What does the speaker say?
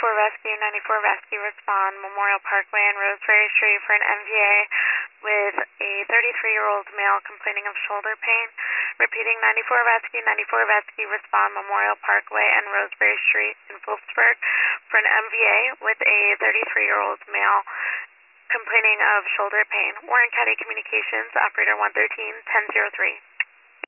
94 Rescue, 94 Rescue, respond Memorial Parkway and Roseberry Street for an MVA with a 33-year-old male complaining of shoulder pain. Repeating, 94 Rescue, respond Memorial Parkway and Roseberry Street in Phillipsburg for an MVA with a 33-year-old male complaining of shoulder pain. Warren County Communications, operator 113, 1003.